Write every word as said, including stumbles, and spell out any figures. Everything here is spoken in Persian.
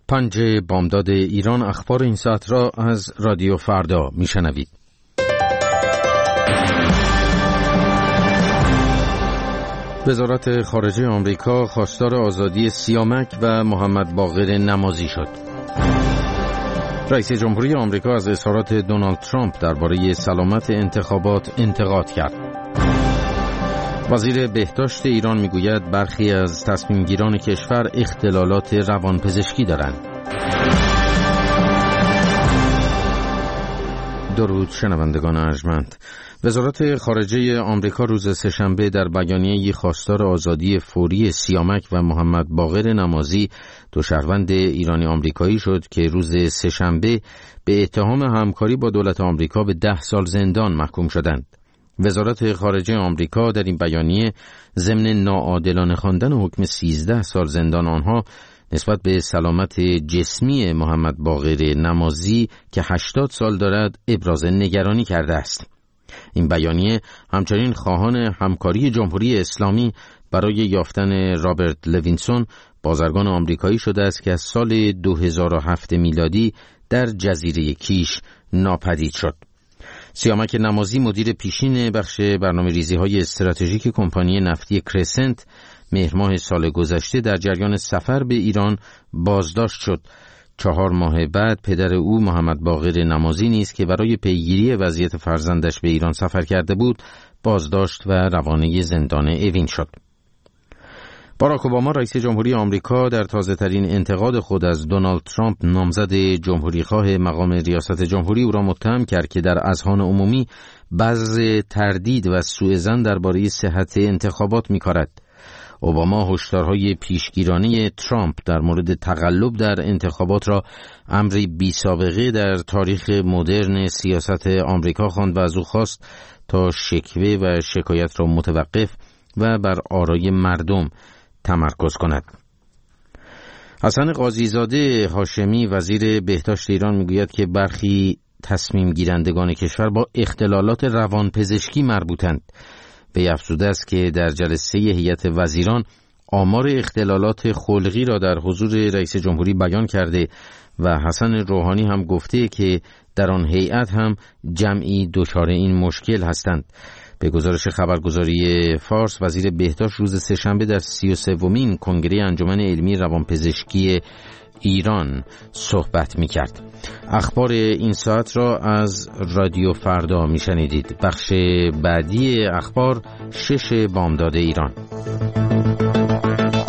پنج بامداد ایران، اخبار این ساعت را از رادیو فردا میشنوید. وزارت خارجه آمریکا خواستار آزادی سیامک و محمد باقر نمازی شد. رئیس جمهوری آمریکا از اظهارات دونالد ترامپ درباره سلامت انتخابات انتقاد کرد. وزیر بهداشت ایران میگوید برخی از تصمیمگیران کشور اختلالات روانپزشکی دارند. درود شنوندگان ارجمند. وزارت خارجه آمریکا روز سه‌شنبه در بیانیه‌ای خواستار آزادی فوری سیامک و محمد باقر نمازی، دو شهروند ایرانی آمریکایی شد که روز سه‌شنبه به اتهام همکاری با دولت آمریکا به ده سال زندان محکوم شدند. وزارت خارجه آمریکا در این بیانیه ضمن ناعادلانه خواندن حکم سیزده سال زندان آنها نسبت به سلامت جسمی محمد باقر نمازی که هشتاد سال دارد ابراز نگرانی کرده است. این بیانیه همچنین خواهان همکاری جمهوری اسلامی برای یافتن رابرت لوینسون، بازرگان آمریکایی شده است که از سال دو هزار و هفت میلادی در جزیره کیش ناپدید شد. سیامک نمازی مدیر پیشین بخش برنامه‌ریزی‌های استراتژیک کمپانی نفتی کرسنت مهر ماه سال گذشته در جریان سفر به ایران بازداشت شد. چهار ماه بعد پدر او محمد باقر نمازی نیز که برای پیگیری وضعیت فرزندش به ایران سفر کرده بود بازداشت و روانه زندان اوین شد. باراک اوباما رئیس جمهوری آمریکا در تازه‌ترین انتقاد خود از دونالد ترامپ نامزد جمهوریخواه مقام ریاست جمهوری او را متهم کرد که در اذهان عمومی بذر تردید و سوءظن درباره صحت انتخابات می‌کارد. اوباما هشدارهای پیشگیرانه ترامپ در مورد تقلب در انتخابات را امری بی سابقه در تاریخ مدرن سیاست آمریکا خواند و از او خواست تا شکوه و شکایت را متوقف و بر آرای مردم تمرکز کند. حسن قاضی‌زاده هاشمی وزیر بهداشت ایران میگوید که برخی تصمیم گیرندگان کشور با اختلالات روانپزشکی مربوطند. وی افزوده است که در جلسه هیئت وزیران آمار اختلالات خلقی را در حضور رئیس جمهوری بیان کرده و حسن روحانی هم گفته که در آن هیئت هم جمعی دچار این مشکل هستند. به گزارش خبرگزاری فارس، وزیر بهداشت روز سه‌شنبه در سی و سومین کنگره انجمن علمی روانپزشکی ایران صحبت می‌کرد. اخبار این ساعت را از رادیو فردا می‌شنیدید. بخش بعدی اخبار شش بامداد ایران.